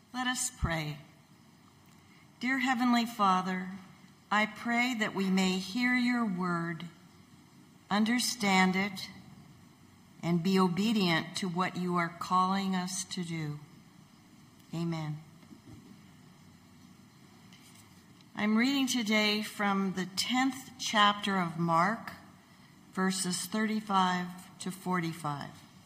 Let us pray. Dear Heavenly Father, I pray that we may hear your word, understand it, and be obedient to what you are calling us to do. Amen. I'm reading today from the 10th chapter of Mark, verses 35 to 45.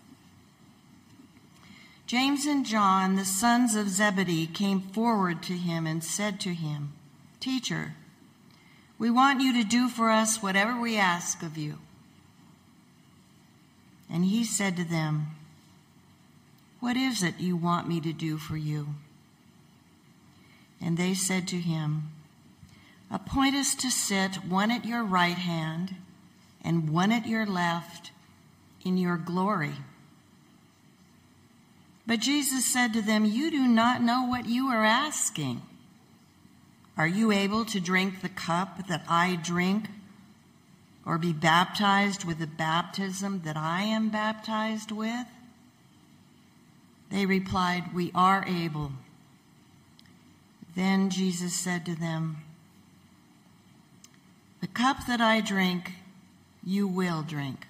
James and John, the sons of Zebedee, came forward to him and said to him, "Teacher, we want you to do for us whatever we ask of you." And he said to them, "What is it you want me to do for you?" And they said to him, "Appoint us to sit one at your right hand and one at your left in your glory." But Jesus said to them, "You do not know what you are asking. Are you able to drink the cup that I drink, or be baptized with the baptism that I am baptized with?" They replied, "We are able." Then Jesus said to them, "The cup that I drink, you will drink.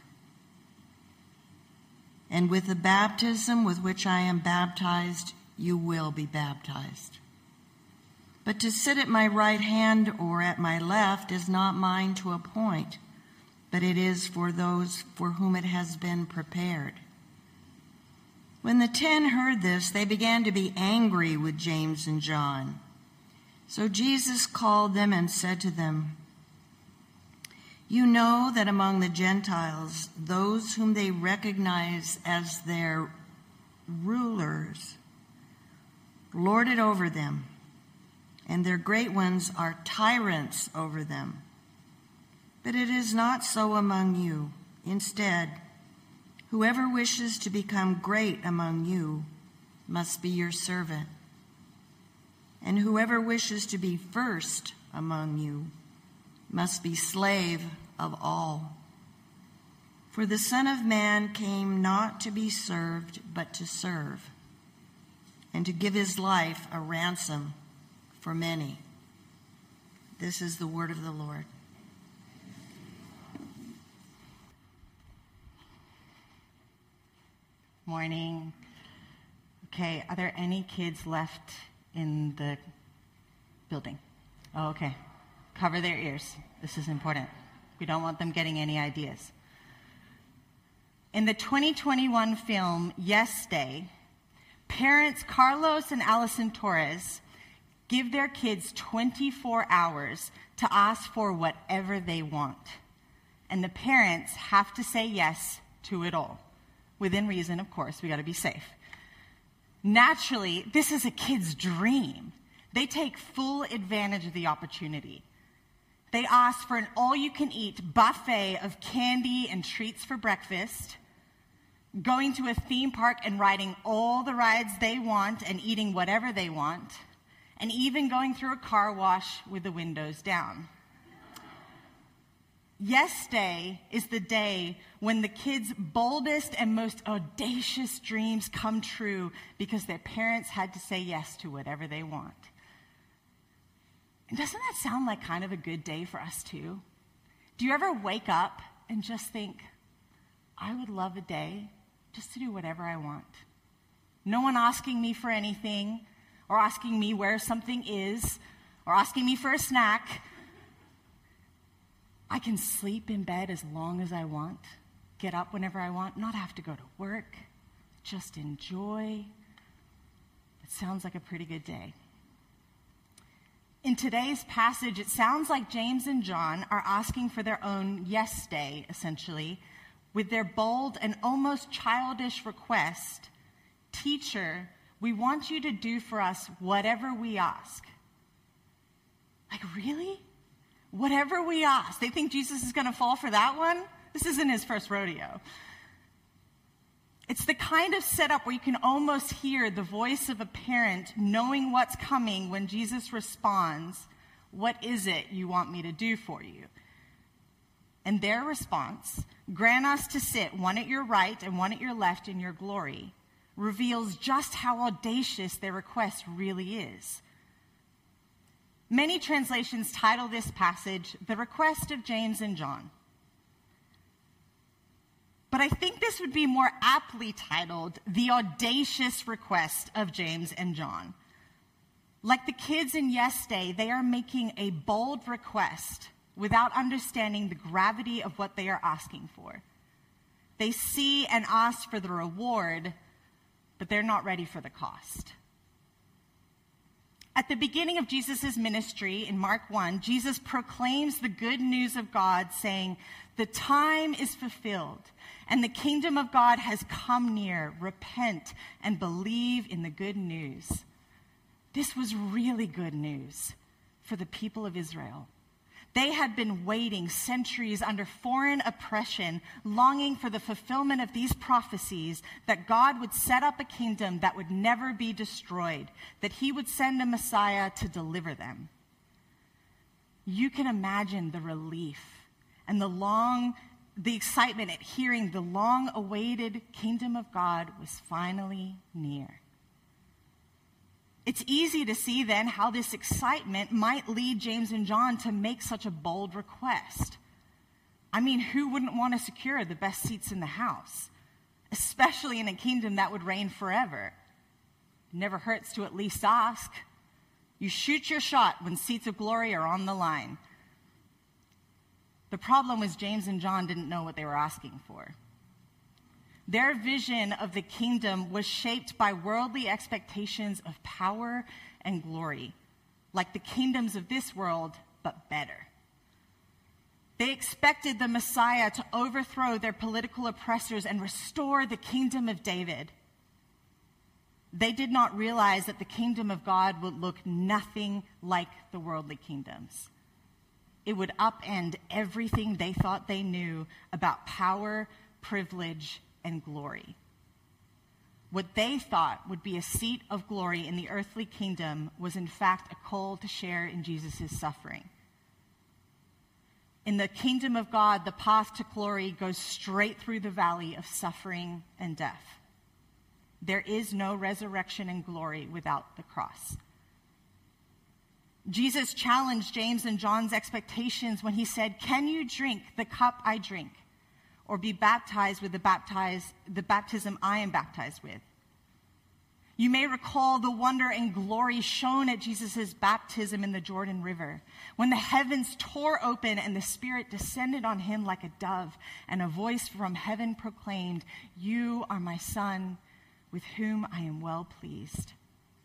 And with the baptism with which I am baptized, you will be baptized. But to sit at my right hand or at my left is not mine to appoint, but it is for those for whom it has been prepared." When the 10 heard this, they began to be angry with James and John. So Jesus called them and said to them, "You know that among the Gentiles, those whom they recognize as their rulers lord it over them, and their great ones are tyrants over them. But it is not so among you. Instead, whoever wishes to become great among you must be your servant. And whoever wishes to be first among you must be slave of all. For the Son of Man came not to be served, but to serve, and to give his life a ransom for many." This is the word of the Lord. Morning. Okay, are there any kids left in the building? Oh, okay. Cover their ears. This is important. We don't want them getting any ideas. In the 2021 film, Yes Day, parents Carlos and Allison Torres give their kids 24 hours to ask for whatever they want. And the parents have to say yes to it all. Within reason, of course, we got to be safe. Naturally, this is a kid's dream. They take full advantage of the opportunity. They ask for an all-you-can-eat buffet of candy and treats for breakfast, going to a theme park and riding all the rides they want and eating whatever they want, and even going through a car wash with the windows down. Yes Day is the day when the kids' boldest and most audacious dreams come true because their parents had to say yes to whatever they want. And doesn't that sound like kind of a good day for us too? Do you ever wake up and just think, I would love a day just to do whatever I want? No one asking me for anything, or asking me where something is, or asking me for a snack. I can sleep in bed as long as I want, get up whenever I want, not have to go to work, just enjoy. It sounds like a pretty good day. In today's passage, it sounds like James and John are asking for their own yes day, essentially, with their bold and almost childish request, "Teacher, we want you to do for us whatever we ask." Like, really? Whatever we ask. They think Jesus is going to fall for that one? This isn't his first rodeo. It's the kind of setup where you can almost hear the voice of a parent knowing what's coming when Jesus responds, "What is it you want me to do for you?" And their response, "Grant us to sit one at your right and one at your left in your glory," reveals just how audacious their request really is. Many translations title this passage, "The Request of James and John." But I think this would be more aptly titled, "The Audacious Request of James and John." Like the kids in Yes Day, they are making a bold request without understanding the gravity of what they are asking for. They see and ask for the reward, but they're not ready for the cost. At the beginning of Jesus' ministry in Mark 1, Jesus proclaims the good news of God, saying, "The time is fulfilled, and the kingdom of God has come near. Repent and believe in the good news." This was really good news for the people of Israel. They had been waiting centuries under foreign oppression, longing for the fulfillment of these prophecies, that God would set up a kingdom that would never be destroyed, that he would send a Messiah to deliver them. You can imagine the relief and the excitement at hearing the long-awaited kingdom of God was finally near. It's easy to see then how this excitement might lead James and John to make such a bold request. I mean, who wouldn't want to secure the best seats in the house, especially in a kingdom that would reign forever? It never hurts to at least ask. You shoot your shot when seats of glory are on the line. The problem was James and John didn't know what they were asking for. Their vision of the kingdom was shaped by worldly expectations of power and glory, like the kingdoms of this world, but better. They expected the Messiah to overthrow their political oppressors and restore the kingdom of David. They did not realize that the kingdom of God would look nothing like the worldly kingdoms. It would upend everything they thought they knew about power, privilege, and glory. What they thought would be a seat of glory in the earthly kingdom was in fact a call to share in Jesus' suffering. In the kingdom of God, the path to glory goes straight through the valley of suffering and death. There is no resurrection and glory without the cross. Jesus challenged James and John's expectations when he said, "Can you drink the cup I drink, or be baptized with the baptism I am baptized with?" You may recall the wonder and glory shown at Jesus' baptism in the Jordan River, when the heavens tore open and the Spirit descended on him like a dove, and a voice from heaven proclaimed, "You are my Son, with whom I am well pleased."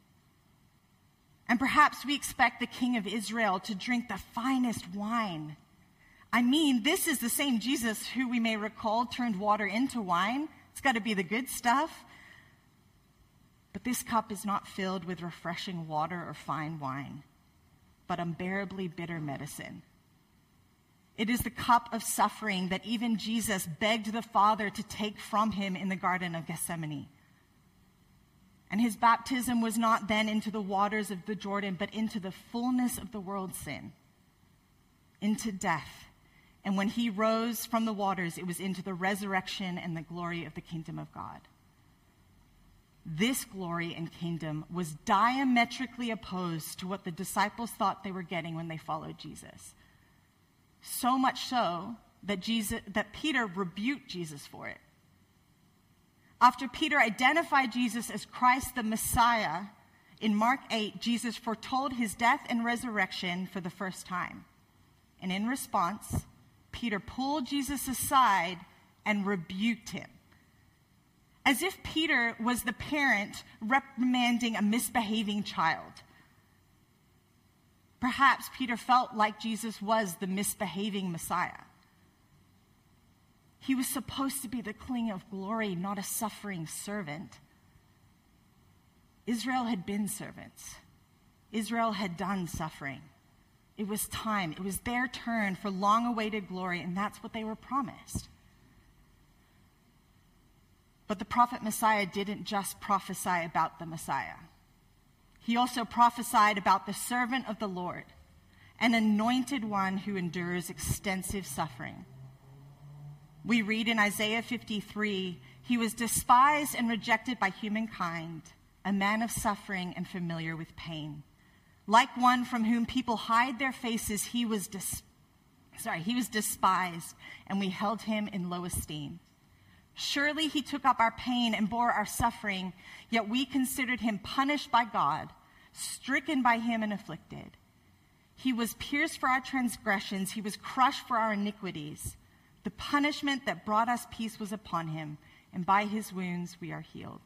And perhaps we expect the King of Israel to drink the finest wine. I mean, this is the same Jesus who we may recall turned water into wine. It's got to be the good stuff. But this cup is not filled with refreshing water or fine wine, but unbearably bitter medicine. It is the cup of suffering that even Jesus begged the Father to take from him in the Garden of Gethsemane. And his baptism was not then into the waters of the Jordan, but into the fullness of the world's sin, into death. And when he rose from the waters, it was into the resurrection and the glory of the kingdom of God. This glory and kingdom was diametrically opposed to what the disciples thought they were getting when they followed Jesus. So much so that Peter rebuked Jesus for it. After Peter identified Jesus as Christ the Messiah, in Mark 8, Jesus foretold his death and resurrection for the first time. And in response, Peter pulled Jesus aside and rebuked him, as if Peter was the parent reprimanding a misbehaving child. Perhaps Peter felt like Jesus was the misbehaving Messiah. He was supposed to be the King of glory, not a suffering servant. Israel had been servants. Israel had done suffering. It was time. It was their turn for long-awaited glory, and that's what they were promised. But the prophet Messiah didn't just prophesy about the Messiah. He also prophesied about the servant of the Lord, an anointed one who endures extensive suffering. We read in Isaiah 53, He was despised and rejected by humankind, a man of suffering and familiar with pain. Like one from whom people hide their faces, he was despised, and we held him in low esteem. Surely he took up our pain and bore our suffering, yet we considered him punished by God, stricken by him and afflicted. He was pierced for our transgressions, he was crushed for our iniquities. The punishment that brought us peace was upon him, and by his wounds we are healed.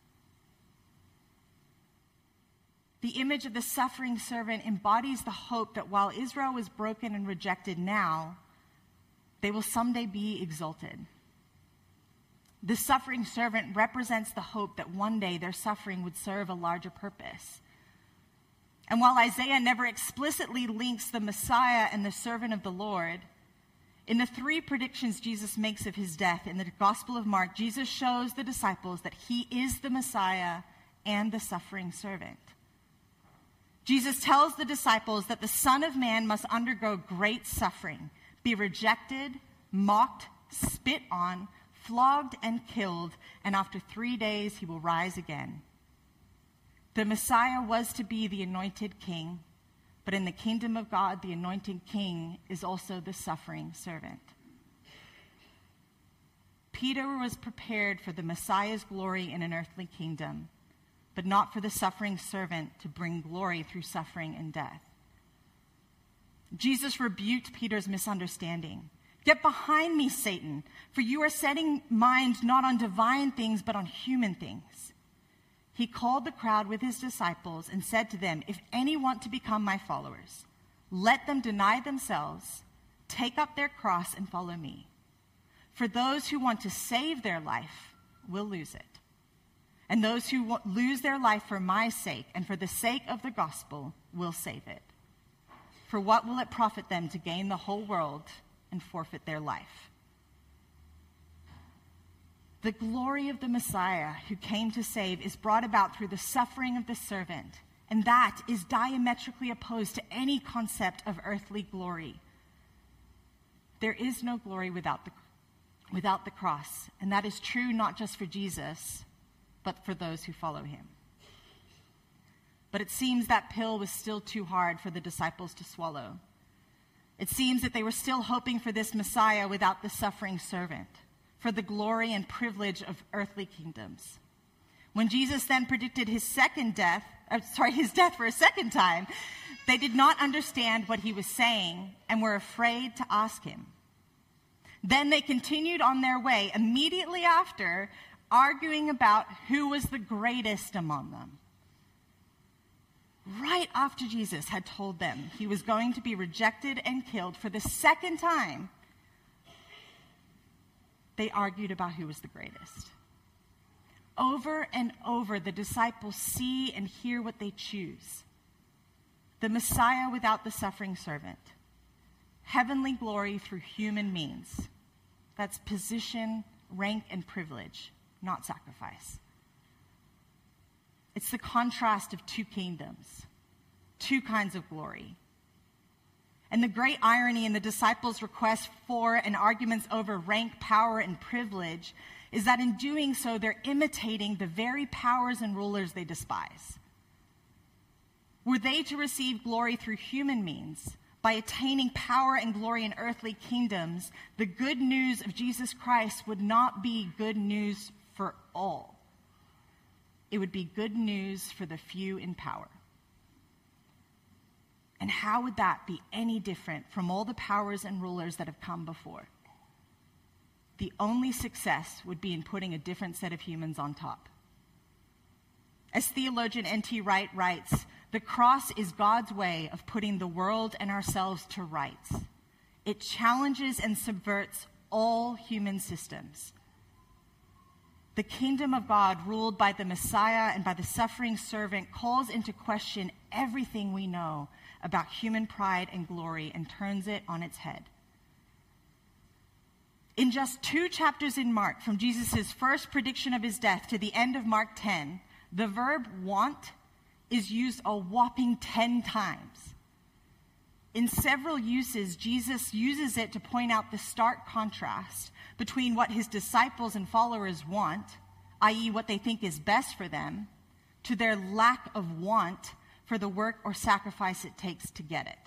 The image of the suffering servant embodies the hope that while Israel was broken and rejected now, they will someday be exalted. The suffering servant represents the hope that one day their suffering would serve a larger purpose. And while Isaiah never explicitly links the Messiah and the servant of the Lord, in the 3 predictions Jesus makes of his death in the Gospel of Mark, Jesus shows the disciples that he is the Messiah and the suffering servant. Jesus tells the disciples that the Son of Man must undergo great suffering, be rejected, mocked, spit on, flogged, and killed, and after 3 days he will rise again. The Messiah was to be the anointed king, but in the kingdom of God, the anointed king is also the suffering servant. Peter was prepared for the Messiah's glory in an earthly kingdom, but not for the suffering servant to bring glory through suffering and death. Jesus rebuked Peter's misunderstanding. Get behind me, Satan, for you are setting mind not on divine things, but on human things. He called the crowd with his disciples and said to them, if any want to become my followers, let them deny themselves, take up their cross, and follow me. For those who want to save their life will lose it. And those who lose their life for my sake and for the sake of the gospel will save it. For what will it profit them to gain the whole world and forfeit their life? The glory of the Messiah who came to save is brought about through the suffering of the servant, and that is diametrically opposed to any concept of earthly glory. There is no glory without the cross, and that is true not just for Jesus, but for those who follow him. But it seems that pill was still too hard for the disciples to swallow. It seems that they were still hoping for this Messiah without the suffering servant, for the glory and privilege of earthly kingdoms. When Jesus then predicted his death for a second time, they did not understand what he was saying and were afraid to ask him. Then they continued on their way immediately after, arguing about who was the greatest among them. Right after Jesus had told them he was going to be rejected and killed for the second time, they argued about who was the greatest. Over and over, the disciples see and hear what they choose. The Messiah without the suffering servant. Heavenly glory through human means. That's position, rank, and privilege, not sacrifice. It's the contrast of two kingdoms, two kinds of glory. And the great irony in the disciples' request for and arguments over rank, power, and privilege is that in doing so, they're imitating the very powers and rulers they despise. Were they to receive glory through human means, by attaining power and glory in earthly kingdoms, the good news of Jesus Christ would not be good news for all. It would be good news for the few in power. And how would that be any different from all the powers and rulers that have come before? The only success would be in putting a different set of humans on top. As theologian N.T. Wright writes, the cross is God's way of putting the world and ourselves to rights. It challenges and subverts all human systems. The kingdom of God, ruled by the Messiah and by the suffering servant, calls into question everything we know about human pride and glory and turns it on its head. In just 2 chapters in Mark, from Jesus' first prediction of his death to the end of Mark 10, the verb want is used a whopping 10 times. In several uses, Jesus uses it to point out the stark contrast between what his disciples and followers want, i.e., what they think is best for them, to their lack of want for the work or sacrifice it takes to get it.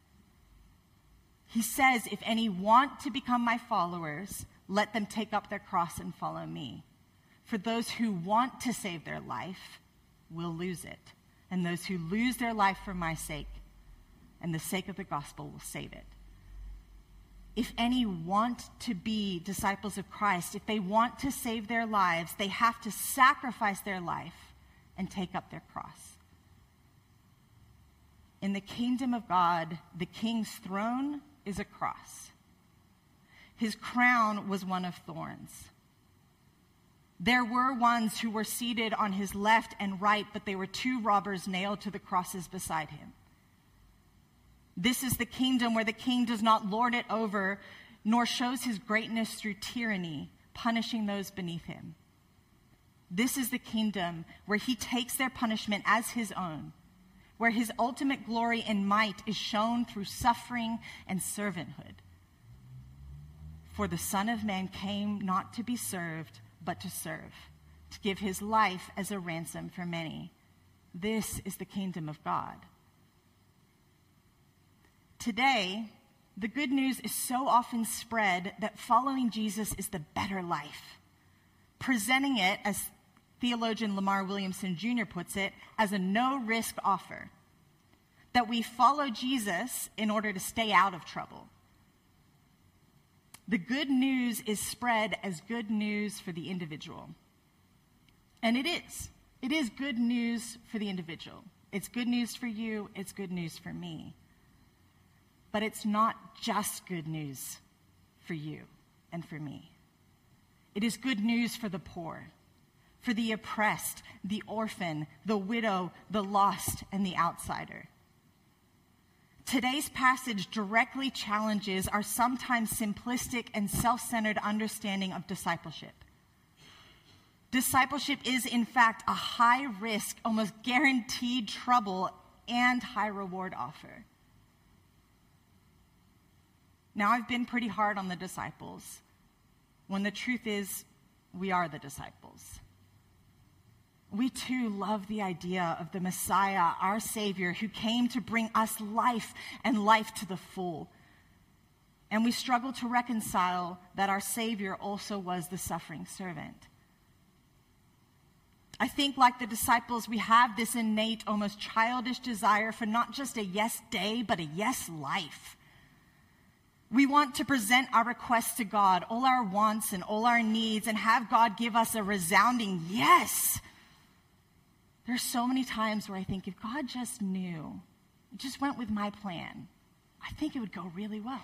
He says, if any want to become my followers, let them take up their cross and follow me. For those who want to save their life will lose it, and those who lose their life for my sake and the sake of the gospel will save it. If any want to be disciples of Christ, if they want to save their lives, they have to sacrifice their life and take up their cross. In the kingdom of God, the king's throne is a cross. His crown was one of thorns. There were ones who were seated on his left and right, but they were two robbers nailed to the crosses beside him. This is the kingdom where the king does not lord it over, nor shows his greatness through tyranny, punishing those beneath him. This is the kingdom where he takes their punishment as his own, where his ultimate glory and might is shown through suffering and servanthood. For the Son of Man came not to be served, but to serve, to give his life as a ransom for many. This is the kingdom of God. Today, the good news is so often spread that following Jesus is the better life, presenting it, as theologian Lamar Williamson Jr. puts it, as a no-risk offer, that we follow Jesus in order to stay out of trouble. The good news is spread as good news for the individual. And it is. It is good news for the individual. It's good news for you. It's good news for me. But it's not just good news for you and for me. It is good news for the poor, for the oppressed, the orphan, the widow, the lost, and the outsider. Today's passage directly challenges our sometimes simplistic and self-centered understanding of discipleship. Discipleship is, in fact, a high-risk, almost guaranteed trouble and high-reward offer. Now, I've been pretty hard on the disciples, when the truth is, we are the disciples. We too love the idea of the Messiah, our Savior, who came to bring us life and life to the full. And we struggle to reconcile that our Savior also was the suffering servant. I think, like the disciples, we have this innate, almost childish desire for not just a yes day, but a yes life. We want to present our requests to God, all our wants and all our needs, and have God give us a resounding yes. There's so many times where I think, if God just knew, just went with my plan, I think it would go really well.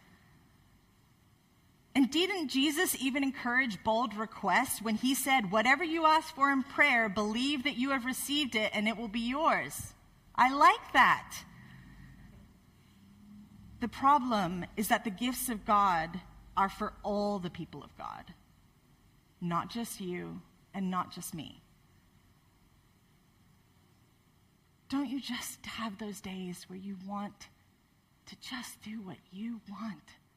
And didn't Jesus even encourage bold requests when he said, whatever you ask for in prayer, believe that you have received it and it will be yours? I like that. The problem is that the gifts of God are for all the people of God, not just you and not just me. Don't you just have those days where you want to just do what you want?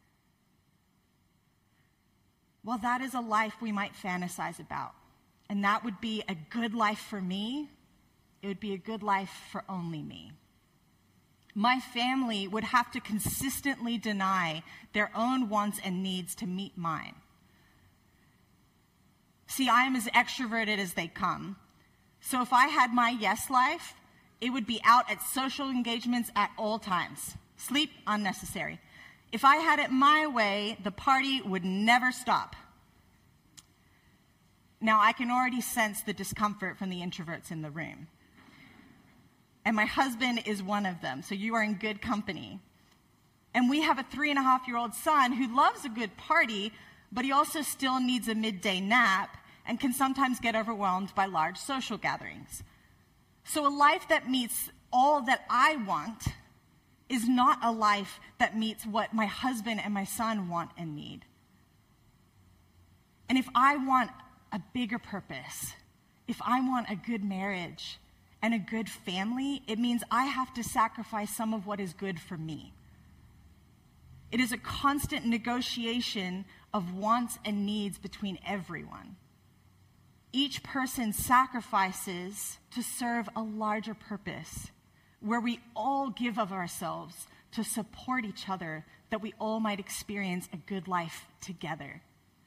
Well, that is a life we might fantasize about. And that would be a good life for me. It would be a good life for only me. My family would have to consistently deny their own wants and needs to meet mine. See, I am as extroverted as they come. So if I had my yes life, it would be out at social engagements at all times. Sleep, unnecessary. If I had it my way, the party would never stop. Now, I can already sense the discomfort from the introverts in the room. And my husband is one of them, so you are in good company. And we have a 3.5-year-old son who loves a good party, but he also still needs a midday nap and can sometimes get overwhelmed by large social gatherings. So a life that meets all that I want is not a life that meets what my husband and my son want and need. And if I want a bigger purpose, if I want a good marriage and a good family, it means I have to sacrifice some of what is good for me. It is a constant negotiation of wants and needs between everyone. Each person sacrifices to serve a larger purpose, where we all give of ourselves to support each other, that we all might experience a good life together.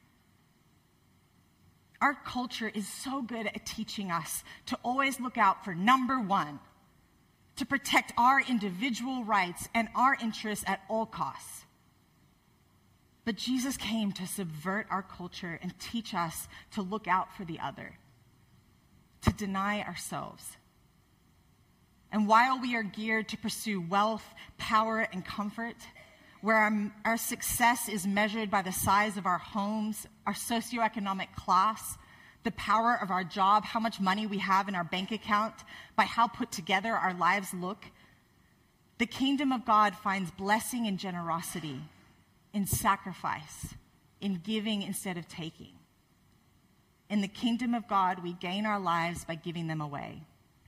Our culture is so good at teaching us to always look out for number one, to protect our individual rights and our interests at all costs. But Jesus came to subvert our culture and teach us to look out for the other, to deny ourselves. And while we are geared to pursue wealth, power, and comfort, where our success is measured by the size of our homes, our socioeconomic class, the power of our job, how much money we have in our bank account, by how put together our lives look, the kingdom of God finds blessing in generosity, in sacrifice, in giving instead of taking. In the kingdom of God, we gain our lives by giving them away.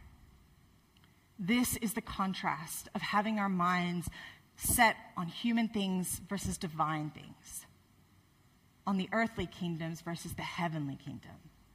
This is the contrast of having our minds set on human things versus divine things, on the earthly kingdoms versus the heavenly kingdom.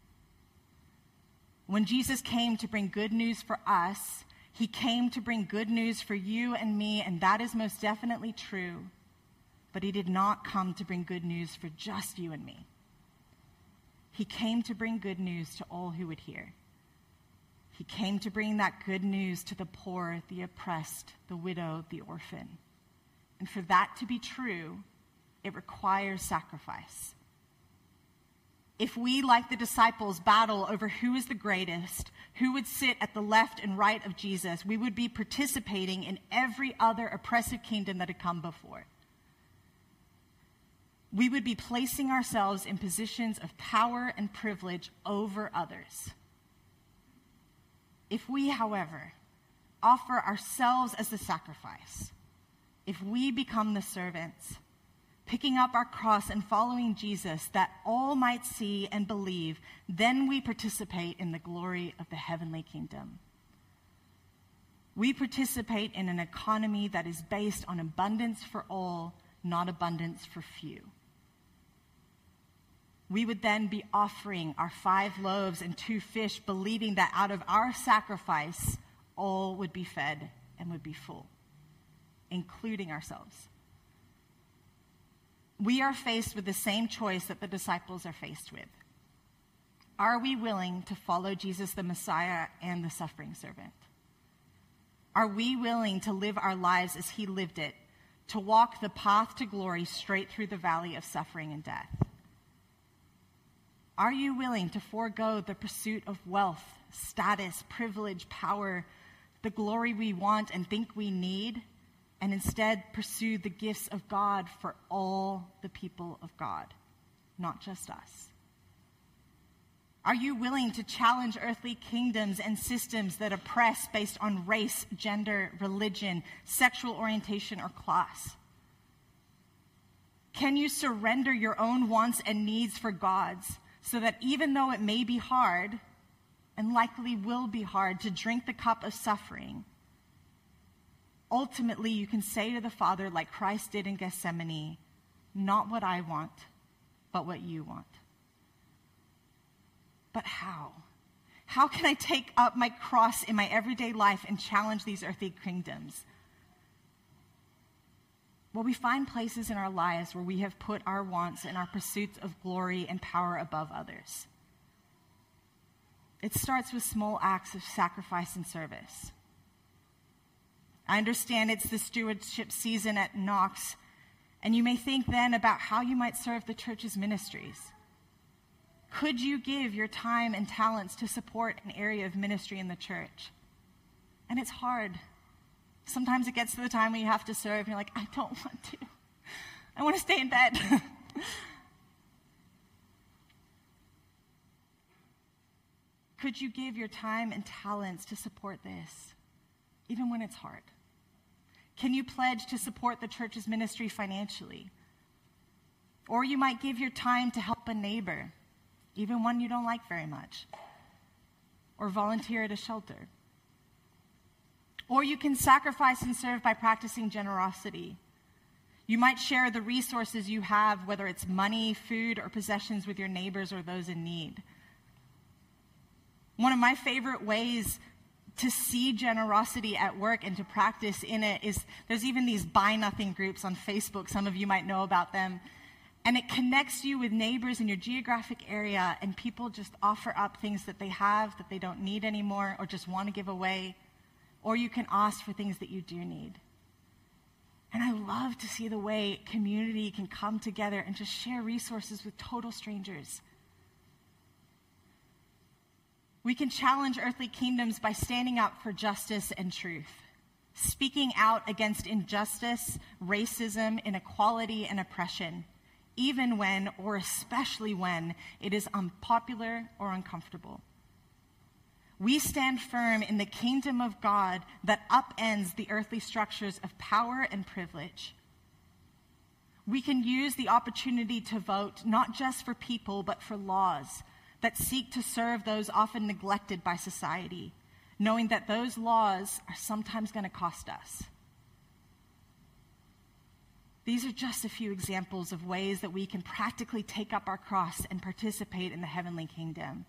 When Jesus came to bring good news for us, he came to bring good news for you and me, and that is most definitely true. But he did not come to bring good news for just you and me. He came to bring good news to all who would hear. He came to bring that good news to the poor, the oppressed, the widow, the orphan. And for that to be true, it requires sacrifice. If we, like the disciples, battle over who is the greatest, who would sit at the left and right of Jesus, we would be participating in every other oppressive kingdom that had come before. We would be placing ourselves in positions of power and privilege over others. If we, however, offer ourselves as the sacrifice, if we become the servants, picking up our cross and following Jesus, that all might see and believe, then we participate in the glory of the heavenly kingdom. We participate in an economy that is based on abundance for all, not abundance for few. We would then be offering our 5 loaves and 2 fish, believing that out of our sacrifice, all would be fed and would be full, including ourselves. We are faced with the same choice that the disciples are faced with. Are we willing to follow Jesus, the Messiah, and the suffering servant? Are we willing to live our lives as he lived it, to walk the path to glory straight through the valley of suffering and death? Are you willing to forego the pursuit of wealth, status, privilege, power, the glory we want and think we need, and instead pursue the gifts of God for all the people of God, not just us? Are you willing to challenge earthly kingdoms and systems that oppress based on race, gender, religion, sexual orientation, or class? Can you surrender your own wants and needs for God's, so that even though it may be hard, and likely will be hard, to drink the cup of suffering, ultimately you can say to the Father, like Christ did in Gethsemane, not what I want, but what you want? But how? How can I take up my cross in my everyday life and challenge these earthly kingdoms? Well, we find places in our lives where we have put our wants and our pursuits of glory and power above others. It starts with small acts of sacrifice and service. I understand it's the stewardship season at Knox, and you may think then about how you might serve the church's ministries. Could you give your time and talents to support an area of ministry in the church? And it's hard. Sometimes it gets to the time when you have to serve, and you're like, I don't want to. I want to stay in bed. Could you give your time and talents to support this, even when it's hard? Can you pledge to support the church's ministry financially? Or you might give your time to help a neighbor, even one you don't like very much, or volunteer at a shelter. Or you can sacrifice and serve by practicing generosity. You might share the resources you have, whether it's money, food, or possessions, with your neighbors or those in need. One of my favorite ways to see generosity at work and to practice in it is there's even these Buy Nothing groups on Facebook. Some of you might know about them. And it connects you with neighbors in your geographic area, and people just offer up things that they have that they don't need anymore or just want to give away. Or you can ask for things that you do need. And I love to see the way community can come together and just share resources with total strangers. We can challenge earthly kingdoms by standing up for justice and truth, speaking out against injustice, racism, inequality, and oppression, even when, or especially when, it is unpopular or uncomfortable. We stand firm in the kingdom of God that upends the earthly structures of power and privilege. We can use the opportunity to vote not just for people, but for laws that seek to serve those often neglected by society, knowing that those laws are sometimes going to cost us. These are just a few examples of ways that we can practically take up our cross and participate in the heavenly kingdom.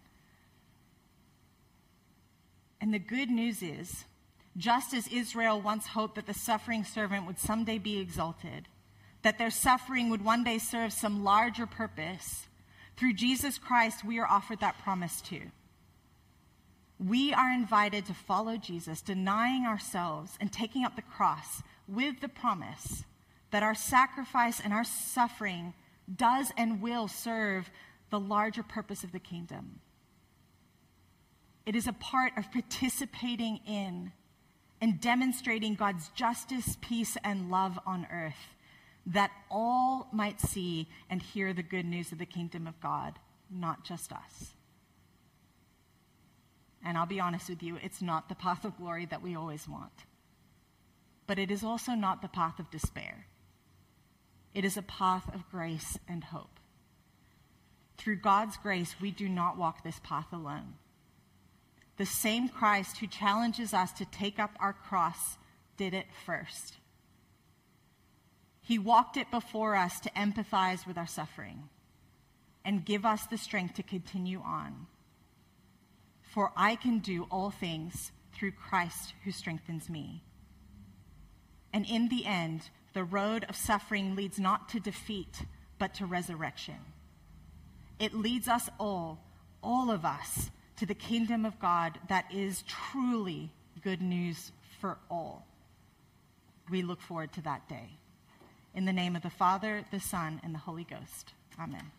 And the good news is, just as Israel once hoped that the suffering servant would someday be exalted, that their suffering would one day serve some larger purpose, through Jesus Christ, we are offered that promise too. We are invited to follow Jesus, denying ourselves and taking up the cross with the promise that our sacrifice and our suffering does and will serve the larger purpose of the kingdom. It is a part of participating in and demonstrating God's justice, peace, and love on earth, that all might see and hear the good news of the kingdom of God, not just us. And I'll be honest with you, it's not the path of glory that we always want. But it is also not the path of despair. It is a path of grace and hope. Through God's grace, we do not walk this path alone. The same Christ who challenges us to take up our cross did it first. He walked it before us to empathize with our suffering and give us the strength to continue on. For I can do all things through Christ who strengthens me. And in the end, the road of suffering leads not to defeat, but to resurrection. It leads us all of us, to the kingdom of God that is truly good news for all. We look forward to that day. In the name of the Father, the Son, and the Holy Ghost. Amen.